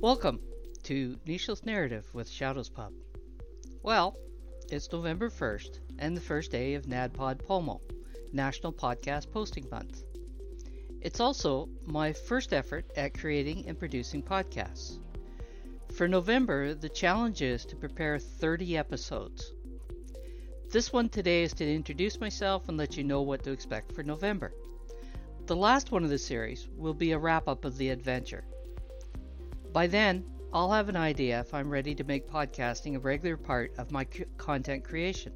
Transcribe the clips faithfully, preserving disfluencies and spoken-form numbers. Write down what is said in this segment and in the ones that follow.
Welcome to Nicheless Narrative with Shadows Pub. Well, it's November first and the first day of NADPOD-POMO, National Podcast Posting Month. It's also my first effort at creating and producing podcasts. For November, the challenge is to prepare thirty episodes. This one today is to introduce myself and let you know what to expect for November. The last one of the series will be a wrap-up of the adventure. By then, I'll have an idea if I'm ready to make podcasting a regular part of my c- content creation.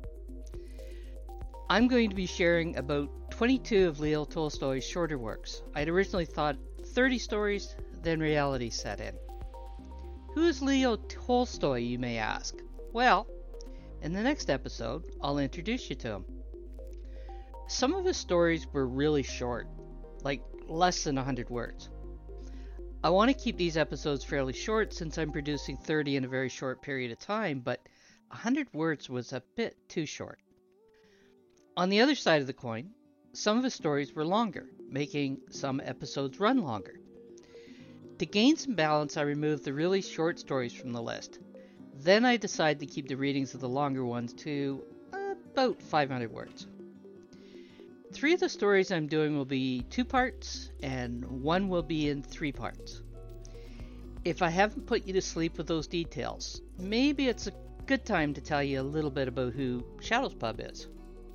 I'm going to be sharing about twenty-two of Leo Tolstoy's shorter works. I'd originally thought thirty stories, then reality set in. Who is Leo Tolstoy, you may ask? Well, in the next episode, I'll introduce you to him. Some of his stories were really short, like less than one hundred words. I want to keep these episodes fairly short since I'm producing thirty in a very short period of time, but one hundred words was a bit too short. On the other side of the coin, some of his stories were longer, making some episodes run longer. To gain some balance, I removed the really short stories from the list. Then I decided to keep the readings of the longer ones to about five hundred words. Three of the stories I'm doing will be two parts, and one will be in three parts. If I haven't put you to sleep with those details, maybe it's a good time to tell you a little bit about who Shadows Pub is.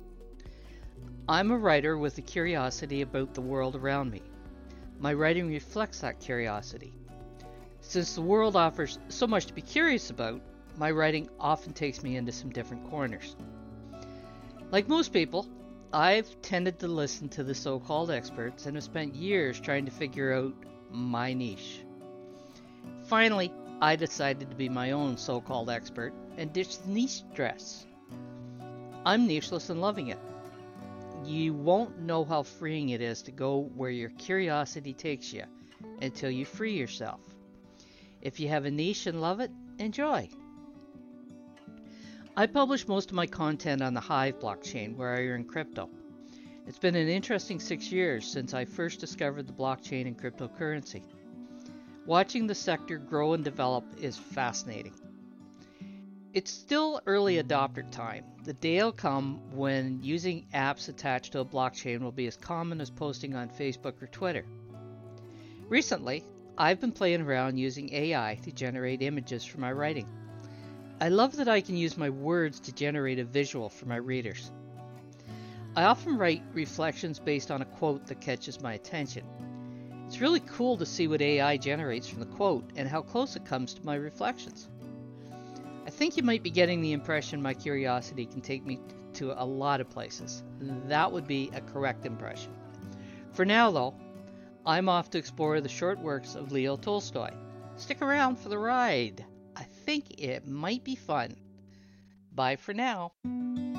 I'm a writer with a curiosity about the world around me. My writing reflects that curiosity. Since the world offers so much to be curious about, my writing often takes me into some different corners. Like most people, I've tended to listen to the so-called experts and have spent years trying to figure out my niche. Finally, I decided to be my own so-called expert and ditch the niche dress. I'm nicheless and loving it. You won't know how freeing it is to go where your curiosity takes you until you free yourself. If you have a niche and love it, enjoy. I publish most of my content on the Hive blockchain where I earn crypto. It's been an interesting six years since I first discovered the blockchain and cryptocurrency. Watching the sector grow and develop is fascinating. It's still early adopter time. The day will come when using apps attached to a blockchain will be as common as posting on Facebook or Twitter. Recently, I've been playing around using A I to generate images for my writing. I love that I can use my words to generate a visual for my readers. I often write reflections based on a quote that catches my attention. It's really cool to see what A I generates from the quote and how close it comes to my reflections. I think you might be getting the impression my curiosity can take me to a lot of places. That would be a correct impression. For now, though, I'm off to explore the short works of Leo Tolstoy. Stick around for the ride. I think it might be fun. Bye for now.